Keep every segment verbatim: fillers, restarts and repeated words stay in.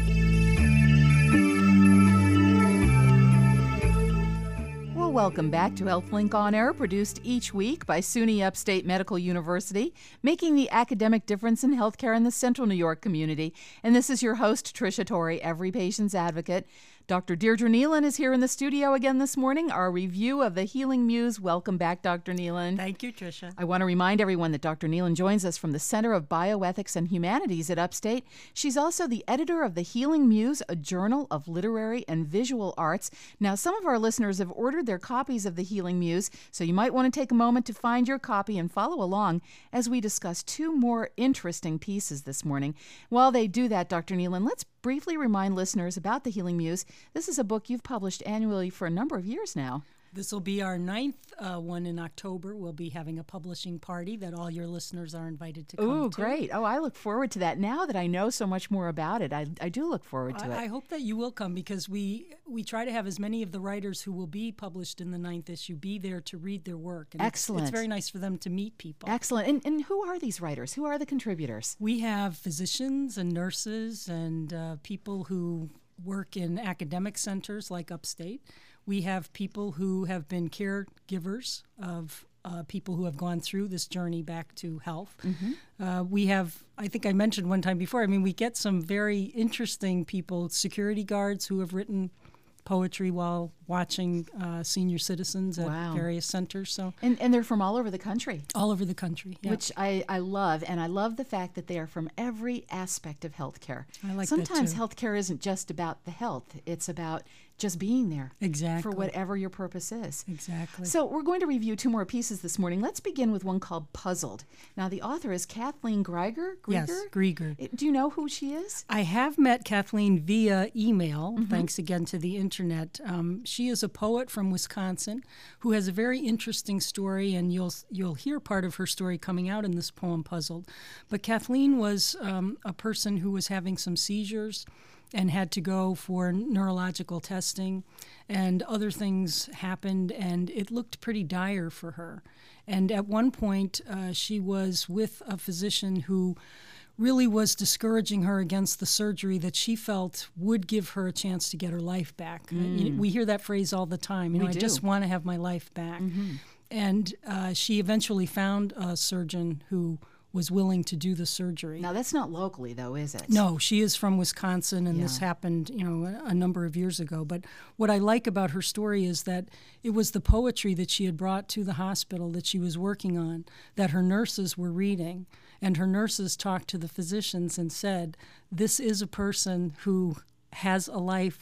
Well, welcome back to HealthLink On Air, produced each week by SUNY Upstate Medical University, making the academic difference in healthcare in the Central New York community. And this is your host, Tricia Torrey, every patient's advocate. Doctor Deirdre Nealon is here in the studio again this morning. Our review of the Healing Muse. Welcome back, Doctor Nealon. Thank you, Tricia. I want to remind everyone that Doctor Nealon joins us from the Center of Bioethics and Humanities at Upstate. She's also the editor of the Healing Muse, a journal of literary and visual arts. Now, some of our listeners have ordered their copies of the Healing Muse, so you might want to take a moment to find your copy and follow along as we discuss two more interesting pieces this morning. While they do that, Doctor Nealon, let's briefly remind listeners about the Healing Muse. This is a book you've published annually for a number of years now. This will be our ninth uh, one in October. We'll be having a publishing party that all your listeners are invited to come Ooh, to. Great. Oh, I look forward to that. Now that I know so much more about it, I, I do look forward to I, it. I hope that you will come because we we try to have as many of the writers who will be published in the ninth issue be there to read their work. And Excellent. It's, it's very nice for them to meet people. Excellent. And, and who are these writers? Who are the contributors? We have physicians and nurses and uh, people who work in academic centers like Upstate. We have people who have been caregivers of uh, people who have gone through this journey back to health. Mm-hmm. Uh, we have, I think I mentioned one time before, I mean, we get some very interesting people, security guards who have written poetry while watching uh, senior citizens at Wow. various centers. So And, and they're from all over the country. all over the country. Yeah. Which I, I love, and I love the fact that they are from every aspect of healthcare. I like that, Sometimes too. healthcare isn't just about the health, it's about just being there Exactly. for whatever your purpose is. Exactly. So we're going to review two more pieces this morning. Let's begin with one called Puzzled. Now, the author is Kathleen Grieger. Grieger? Yes, Grieger. Uh, Do you know who she is? I have met Kathleen via email, Mm-hmm. thanks again to the internet. Um, she is a poet from Wisconsin who has a very interesting story, and you'll you'll hear part of her story coming out in this poem, Puzzled. But Kathleen was um, a person who was having some seizures and had to go for neurological testing, and other things happened, and it looked pretty dire for her. And at one point, uh, she was with a physician who really was discouraging her against the surgery that she felt would give her a chance to get her life back. Mm. You know, we hear that phrase all the time. You know, We I do. just want to have my life back. Mm-hmm. And uh, she eventually found a surgeon who was willing to do the surgery. Now, that's not locally, though, is it? No, she is from Wisconsin, and Yeah. this happened, you know, a, a number of years ago. But what I like about her story is that it was the poetry that she had brought to the hospital that she was working on, that her nurses were reading, and her nurses talked to the physicians and said, this is a person who has a life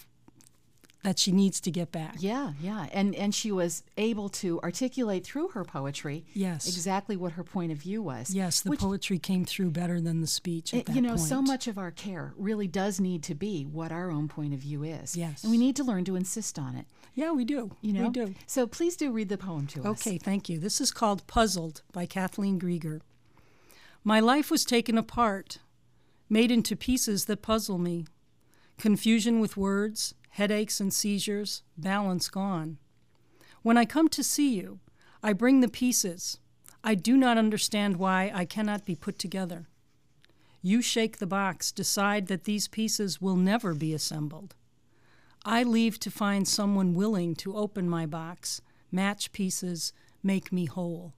that she needs to get back. Yeah, yeah. And and she was able to articulate through her poetry Yes. exactly what her point of view was. Yes, the Which, poetry came through better than the speech at it- that you know, point. so much of our care really does need to be what our own point of view is. Yes. And we need to learn to insist on it. Yeah, we do. You know? We do. So please do read the poem to us. Okay, thank you. This is called Puzzled by Kathleen Grieger. My life was taken apart, made into pieces that puzzle me. Confusion with words, headaches and seizures, balance gone. When I come to see you, I bring the pieces. I do not understand why I cannot be put together. You shake the box, decide that these pieces will never be assembled. I leave to find someone willing to open my box, match pieces, make me whole.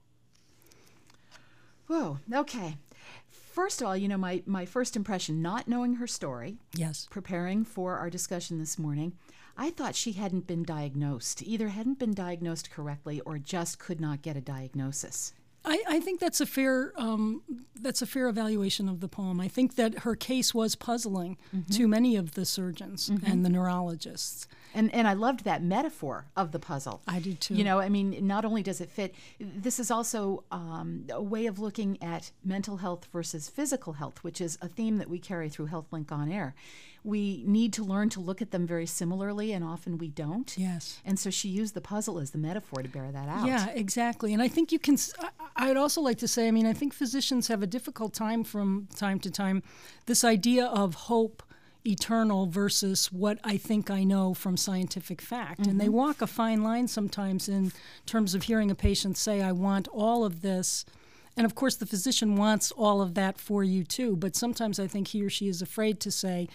Whoa, okay. First of all, you know, my, my first impression, not knowing her story, Yes. preparing for our discussion this morning, I thought she hadn't been diagnosed, either hadn't been diagnosed correctly or just could not get a diagnosis. I, I think that's a fair um, that's a fair evaluation of the poem. I think that her case was puzzling mm-hmm. to many of the surgeons mm-hmm. and the neurologists. And and I loved that metaphor of the puzzle. I did too. You know, I mean, not only does it fit, this is also um, a way of looking at mental health versus physical health, which is a theme that we carry through HealthLink On Air. We need to learn to look at them very similarly, and often we don't. Yes. And so she used the puzzle as the metaphor to bear that out. Yeah, exactly. And I think you can, I would also like to say, I mean, I think physicians have a difficult time from time to time, this idea of hope eternal versus what I think I know from scientific fact. Mm-hmm. And they walk a fine line sometimes in terms of hearing a patient say, I want all of this. And of course, the physician wants all of that for you too. But sometimes I think he or she is afraid to say,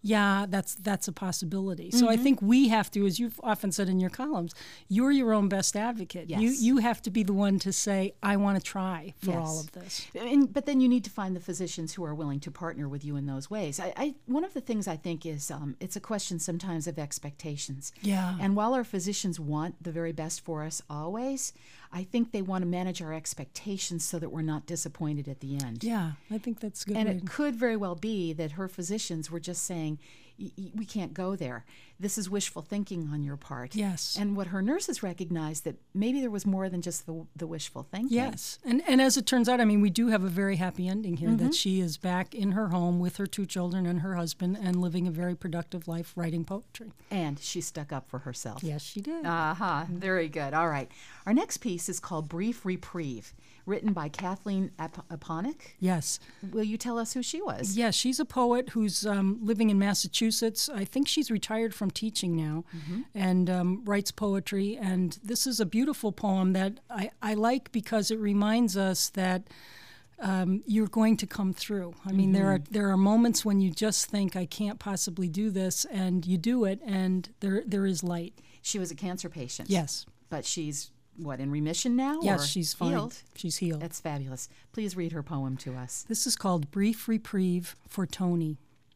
Yeah, that's that's a possibility. So mm-hmm. I think we have to, as you've often said in your columns, you're your own best advocate. Yes. You you have to be the one to say, I want to try for yes. all of this. And, but then you need to find the physicians who are willing to partner with you in those ways. I, I one of the things I think is um, it's a question sometimes of expectations. Yeah. And while our physicians want the very best for us always, I think they want to manage our expectations so that we're not disappointed at the end. Yeah, I think that's good. And way it could very well be that her physicians were just saying, we can't go there. This is wishful thinking on your part. Yes. And what her nurses recognized that maybe there was more than just the, the wishful thinking. Yes. And and as it turns out, I mean, we do have a very happy ending here, mm-hmm. that she is back in her home with her two children and her husband and living a very productive life writing poetry. And she stuck up for herself. Yes, she did. Uh-huh. Very good. All right. Our next piece is called Brief Reprieve, written by Kathleen Ap- Aponic. Yes. Will you tell us who she was? Yes, she's a poet who's um, living in Massachusetts. I think she's retired from teaching now, mm-hmm. and um, writes poetry. And this is a beautiful poem that I, I like because it reminds us that um, you're going to come through. I mean, mm-hmm. there are there are moments when you just think, I can't possibly do this, and you do it, and there there is light. She was a cancer patient. Yes. But she's, what, in remission now? Yes, or she's fine. Healed? She's healed. That's fabulous. Please read her poem to us. This is called Brief Reprieve for Tony.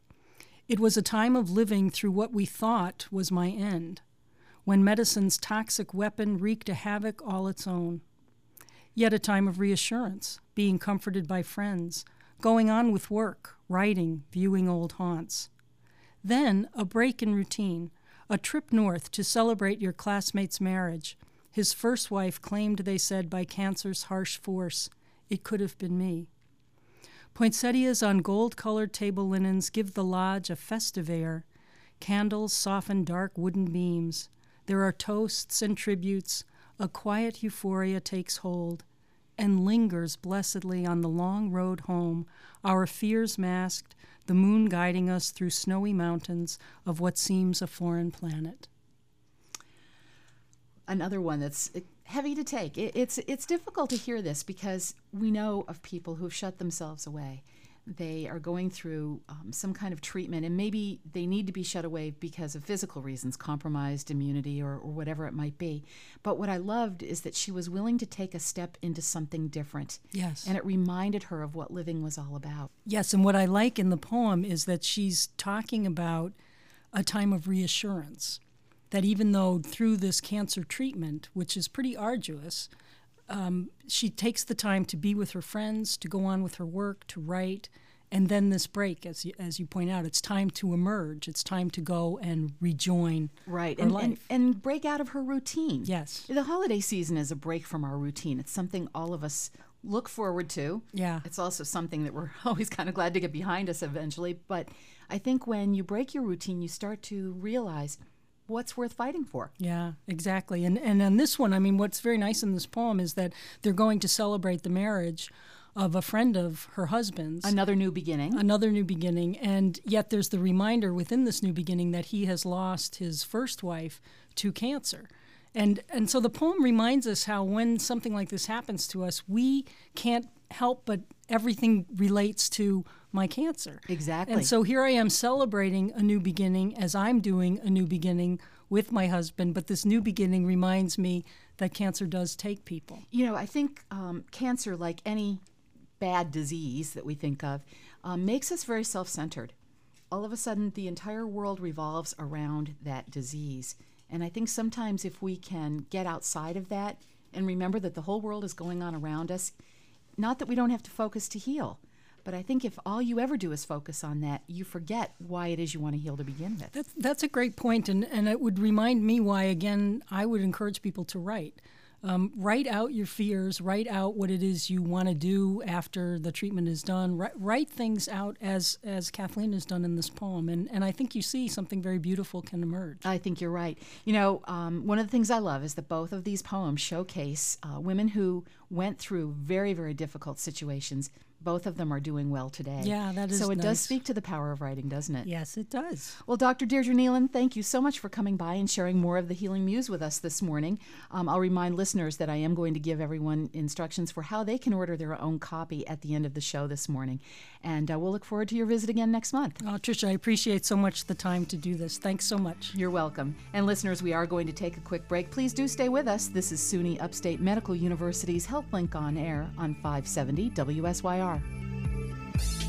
It was a time of living through what we thought was my end, when medicine's toxic weapon wreaked a havoc all its own. Yet a time of reassurance, being comforted by friends, going on with work, writing, viewing old haunts. Then a break in routine, a trip north to celebrate your classmate's marriage. His first wife claimed, they said, by cancer's harsh force, it could have been me. Poinsettias on gold-colored table linens give the lodge a festive air. Candles soften dark wooden beams. There are toasts and tributes. A quiet euphoria takes hold and lingers blessedly on the long road home, our fears masked, the moon guiding us through snowy mountains of what seems a foreign planet. Another one that's heavy to take. It, it's it's difficult to hear this because we know of people who've shut themselves away. They are going through um, some kind of treatment, and maybe they need to be shut away because of physical reasons, compromised immunity or, or whatever it might be. But what I loved is that she was willing to take a step into something different. Yes. And it reminded her of what living was all about. Yes, and what I like in the poem is that she's talking about a time of reassurance. That even though through this cancer treatment, which is pretty arduous, um, she takes the time to be with her friends, to go on with her work, to write, and then this break, as you, as you point out, it's time to emerge. It's time to go and rejoin right. her and, life. And, and break out of her routine. Yes. The holiday season is a break from our routine. It's something all of us look forward to. Yeah. It's also something that we're always kind of glad to get behind us eventually. But I think when you break your routine, you start to realize what's worth fighting for. Yeah, exactly. And and on this one, I mean, what's very nice in this poem is that they're going to celebrate the marriage of a friend of her husband's. Another new beginning. Another new beginning. And yet there's the reminder within this new beginning that he has lost his first wife to cancer. And and so the poem reminds us how when something like this happens to us, we can't help but everything relates to my cancer. Exactly. And so here I am celebrating a new beginning as I'm doing a new beginning with my husband, but this new beginning reminds me that cancer does take people. You know, I think um, cancer, like any bad disease that we think of, um, makes us very self-centered. All of a sudden, the entire world revolves around that disease. And I think sometimes if we can get outside of that and remember that the whole world is going on around us, not that we don't have to focus to heal, but I think if all you ever do is focus on that, you forget why it is you want to heal to begin with. That's, that's a great point, and, and it would remind me why, again, I would encourage people to write. Um, write out your fears, write out what it is you want to do after the treatment is done. Write, write things out as as Kathleen has done in this poem, and, and I think you see something very beautiful can emerge. I think you're right. You know, um, one of the things I love is that both of these poems showcase uh, women who went through very, very difficult situations, both of them are doing well today. Yeah, that is So it nice. does speak to the power of writing, doesn't it? Yes, it does. Well, Doctor Deirdre Nealon, thank you so much for coming by and sharing more of the Healing Muse with us this morning. Um, I'll remind listeners that I am going to give everyone instructions for how they can order their own copy at the end of the show this morning. And uh, we'll look forward to your visit again next month. Oh, Tricia, I appreciate so much the time to do this. Thanks so much. You're welcome. And listeners, we are going to take a quick break. Please do stay with us. This is SUNY Upstate Medical University's HealthLink on Air on five seventy W S Y R.